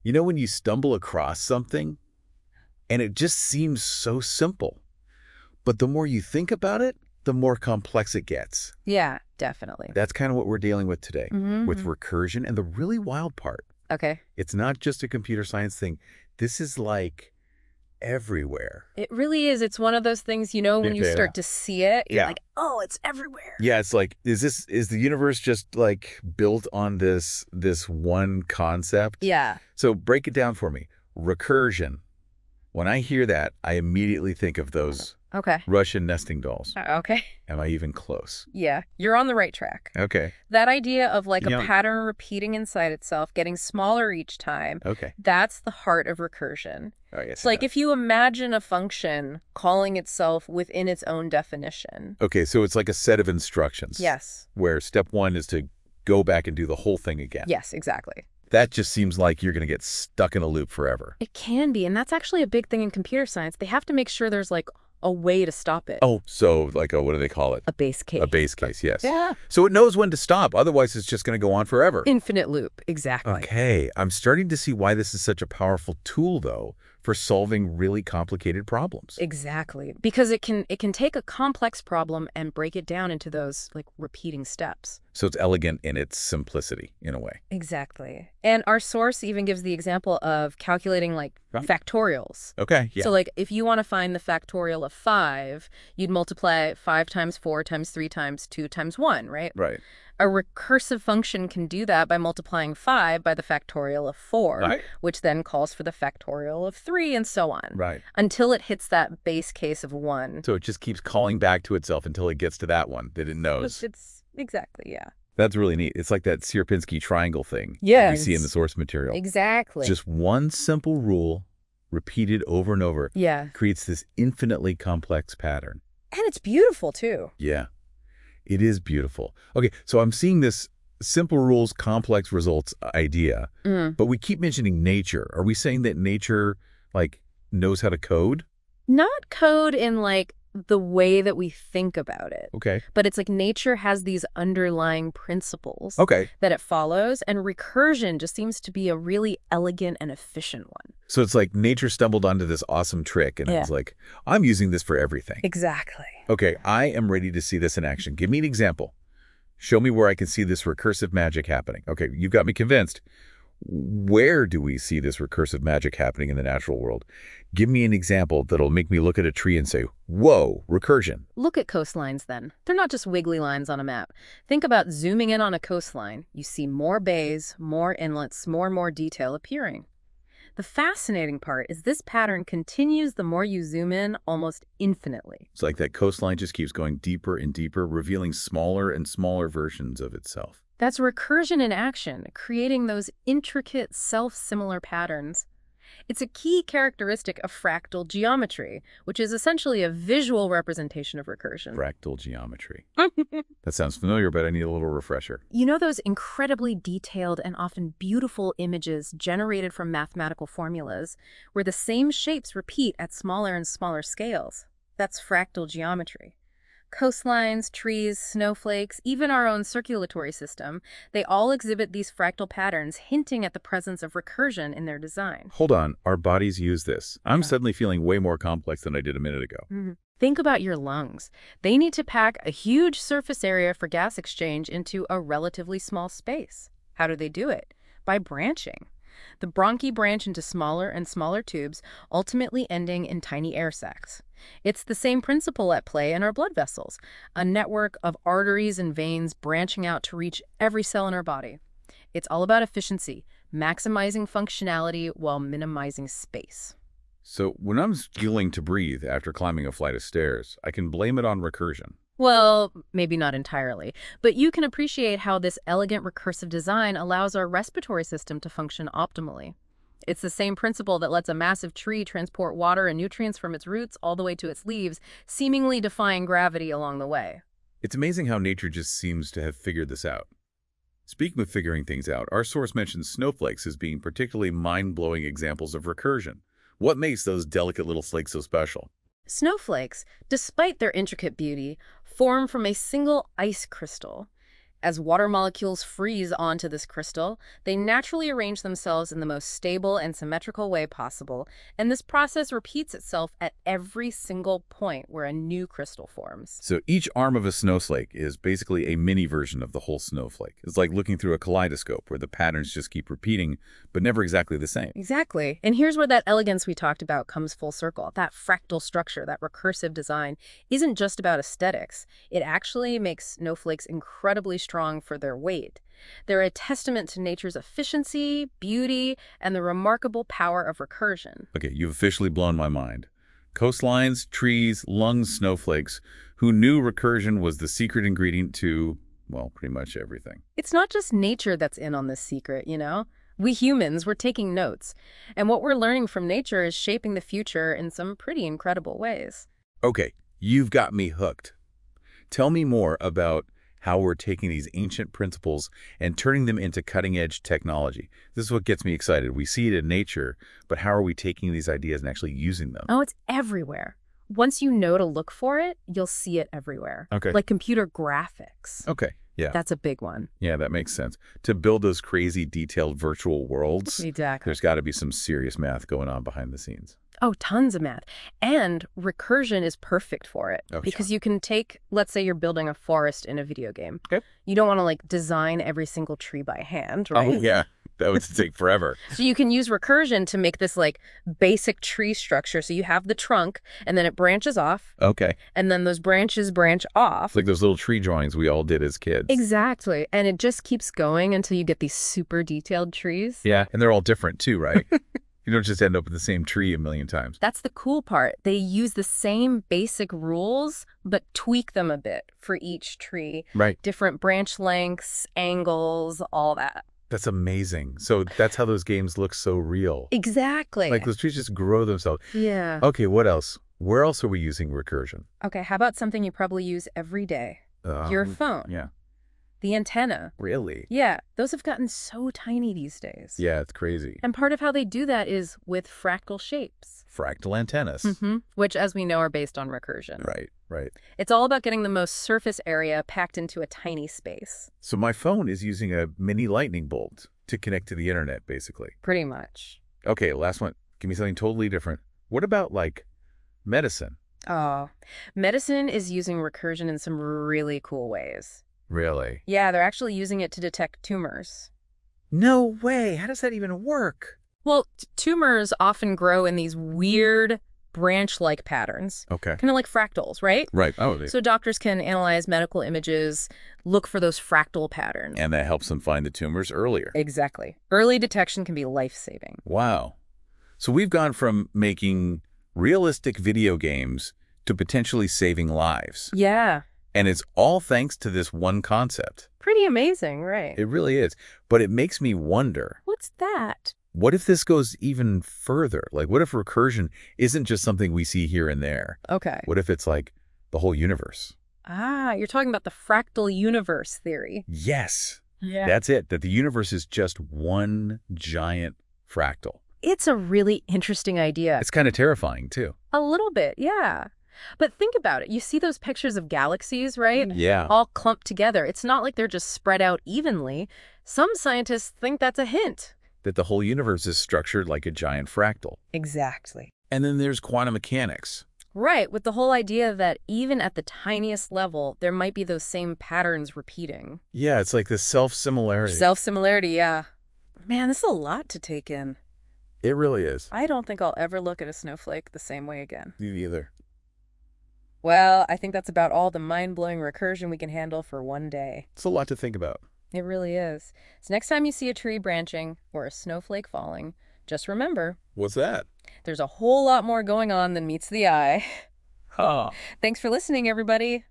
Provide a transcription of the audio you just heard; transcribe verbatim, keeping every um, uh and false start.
You know when you stumble across something and it just seems so simple, but the more you think about it, the more complex it gets. Yeah, definitely. That's kind of what we're dealing with today, with Mm-hmm. recursion. And the really wild part, Okay. it's not just a computer science thing. This is like everywhere. It really is. It's one of those things, you know, when you Yeah. start to see it, you're Yeah. like, oh, it's everywhere. Yeah, it's like, is this is the universe just like built on this this one concept? Yeah. So break it down for me. Recursion. When I hear that, I immediately think of those Okay. Russian nesting dolls. Uh, Okay. Am I even close? Yeah, you're on the right track. Okay. That idea of like a Yeah. pattern repeating inside itself, getting smaller each time, Okay. that's the heart of recursion. Oh, yes. It's like if you imagine a function calling itself within its own definition. Okay, so it's like a set of instructions. Yes. Where step one is to go back and do the whole thing again. Yes, exactly. That just seems like you're going to get stuck in a loop forever. It can be, and that's actually a big thing in computer science. They have to make sure there's like a way to stop it. Oh, so like a, what do they call it? A base case. A base case, yes. Yeah. So it knows when to stop. Otherwise, it's just going to go on forever. Infinite loop, exactly. Okay, I'm starting to see why this is such a powerful tool, though, for solving really complicated problems. Exactly. Because it can it can take a complex problem and break it down into those like repeating steps. So it's elegant in its simplicity, in a way. Exactly. And our source even gives the example of calculating like Right. factorials. Okay, yeah. So like if you want to find the factorial of five, you'd multiply five times four times three times two times one, right? Right. A recursive function can do that by multiplying five by the factorial of four, Right. which then calls for the factorial of three and so on, Right. until it hits that base case of one. So it just keeps calling back to itself until it gets to that one that it knows. It's exactly, yeah. That's really neat. It's like that Sierpinski triangle thing Yeah, we see in the it's- source material. Exactly. Just one simple rule repeated over and over yeah. creates this infinitely complex pattern. And it's beautiful too. Yeah, it is beautiful. Okay, so I'm seeing this simple rules, complex results idea, Mm. but we keep mentioning nature. Are we saying that nature, like, knows how to code? Not code in like the way that we think about it, Okay. but it's like nature has these underlying principles Okay. that it follows, and recursion just seems to be a really elegant and efficient one. So it's like nature stumbled onto this awesome trick, and it Yeah. was like, I'm using this for everything. Exactly. Okay, I am ready to see this in action. Give me an example. Show me where I can see this recursive magic happening. Okay, you've got me convinced. Where do we see this recursive magic happening in the natural world? Give me an example that'll make me look at a tree and say, whoa, recursion. Look at coastlines then. They're not just wiggly lines on a map. Think about zooming in on a coastline. You see more bays, more inlets, more and more detail appearing. The fascinating part is this pattern continues the more you zoom in almost infinitely. It's like that coastline just keeps going deeper and deeper, revealing smaller and smaller versions of itself. That's recursion in action, creating those intricate, self-similar patterns. It's a key characteristic of fractal geometry, which is essentially a visual representation of recursion. Fractal geometry. That sounds familiar, but I need a little refresher. You know those incredibly detailed and often beautiful images generated from mathematical formulas, where the same shapes repeat at smaller and smaller scales? That's fractal geometry. Coastlines, trees, snowflakes, even our own circulatory system, they all exhibit these fractal patterns, hinting at the presence of recursion in their design. Hold on, our bodies use this. I'm Yeah. suddenly feeling way more complex than I did a minute ago. Mhm. Think about your lungs. They need to pack a huge surface area for gas exchange into a relatively small space. How do they do it? By branching. The bronchi branch into smaller and smaller tubes, ultimately ending in tiny air sacs. It's the same principle at play in our blood vessels, a network of arteries and veins branching out to reach every cell in our body. It's all about efficiency, maximizing functionality while minimizing space. So when I'm struggling to breathe after climbing a flight of stairs, I can blame it on recursion. Well, maybe not entirely, but you can appreciate how this elegant recursive design allows our respiratory system to function optimally. It's the same principle that lets a massive tree transport water and nutrients from its roots all the way to its leaves, seemingly defying gravity along the way. It's amazing how nature just seems to have figured this out. Speaking of figuring things out, our source mentions snowflakes as being particularly mind-blowing examples of recursion. What makes those delicate little flakes so special? Snowflakes, despite their intricate beauty, form from a single ice crystal. As water molecules freeze onto this crystal, they naturally arrange themselves in the most stable and symmetrical way possible, and this process repeats itself at every single point where a new crystal forms. So each arm of a snowflake is basically a mini version of the whole snowflake. It's like looking through a kaleidoscope where the patterns just keep repeating, but never exactly the same. Exactly. And here's where that elegance we talked about comes full circle. That fractal structure, that recursive design, isn't just about aesthetics. It actually makes snowflakes incredibly strong for their weight. They're a testament to nature's efficiency, beauty, and the remarkable power of recursion. Okay, you've officially blown my mind. Coastlines, trees, lungs, snowflakes. Who knew recursion was the secret ingredient to, well, pretty much everything? It's not just nature that's in on this secret, you know? We humans, we're taking notes. And what we're learning from nature is shaping the future in some pretty incredible ways. Okay, you've got me hooked. Tell me more about how we're taking these ancient principles and turning them into cutting-edge technology. This is what gets me excited. We see it in nature, but how are we taking these ideas and actually using them? Oh, it's everywhere. Once you know to look for it, you'll see it everywhere. Okay. Like computer graphics. Okay, yeah. That's a big one. Yeah, that makes sense. To build those crazy detailed virtual worlds, Exactly. there's got to be some serious math going on behind the scenes. Oh, tons of math. And recursion is perfect for it. Oh, because yeah. you can take, let's say you're building a forest in a video game. Okay. You don't want to like design every single tree by hand, right? Oh, yeah. That would take forever. So you can use recursion to make this like basic tree structure. So you have the trunk and then it branches off Okay. and then those branches branch off. It's like those little tree drawings we all did as kids. Exactly. And it just keeps going until you get these super detailed trees. Yeah, and they're all different too, right? You don't just end up with the same tree a million times. That's the cool part. They use the same basic rules, but tweak them a bit for each tree. Right. Different branch lengths, angles, all that. That's amazing. So that's how those games look so real. Exactly. Like those trees just grow themselves. Yeah. Okay, what else? Where else are we using recursion? Okay, how about something you probably use every day? Uh, Your phone. Yeah. The antenna. Really? Yeah, those have gotten so tiny these days. Yeah, it's crazy. And part of how they do that is with fractal shapes. Fractal antennas. Mm-hmm. Which, as we know, are based on recursion. Right, right. It's all about getting the most surface area packed into a tiny space. So my phone is using a mini lightning bolt to connect to the internet, basically. Pretty much. Okay, last one. Give me something totally different. What about, like, medicine? Oh, medicine is using recursion in some really cool ways. Really? Yeah, they're actually using it to detect tumors. No way. How does that even work? Well, t- tumors often grow in these weird branch-like patterns, Okay. kind of like fractals, right? Right. Oh, they- So doctors can analyze medical images, look for those fractal patterns. and that helps them find the tumors earlier. Exactly. Early detection can be life-saving. Wow. So we've gone from making realistic video games to potentially saving lives. Yeah. And it's all thanks to this one concept. Pretty amazing, right? It really is. But it makes me wonder, What's that? what if this goes even further? Like, what if recursion isn't just something we see here and there? Okay. What if it's like the whole universe? Ah, you're talking about the fractal universe theory. Yes. Yeah. That's it. That the universe is just one giant fractal. It's a really interesting idea. It's kind of terrifying, too. A little bit, yeah. But think about it. You see those pictures of galaxies, right? Yeah. All clumped together. It's not like they're just spread out evenly. Some scientists think that's a hint. That the whole universe is structured like a giant fractal. Exactly. And then there's quantum mechanics. Right, with the whole idea that even at the tiniest level, there might be those same patterns repeating. Yeah, it's like this self-similarity. Self-similarity, yeah. Man, this is a lot to take in. It really is. I don't think I'll ever look at a snowflake the same way again. Me either. Well, I think that's about all the mind-blowing recursion we can handle for one day. It's a lot to think about. It really is. So next time you see a tree branching or a snowflake falling, just remember, What's that? there's a whole lot more going on than meets the eye. Huh. Thanks for listening, everybody.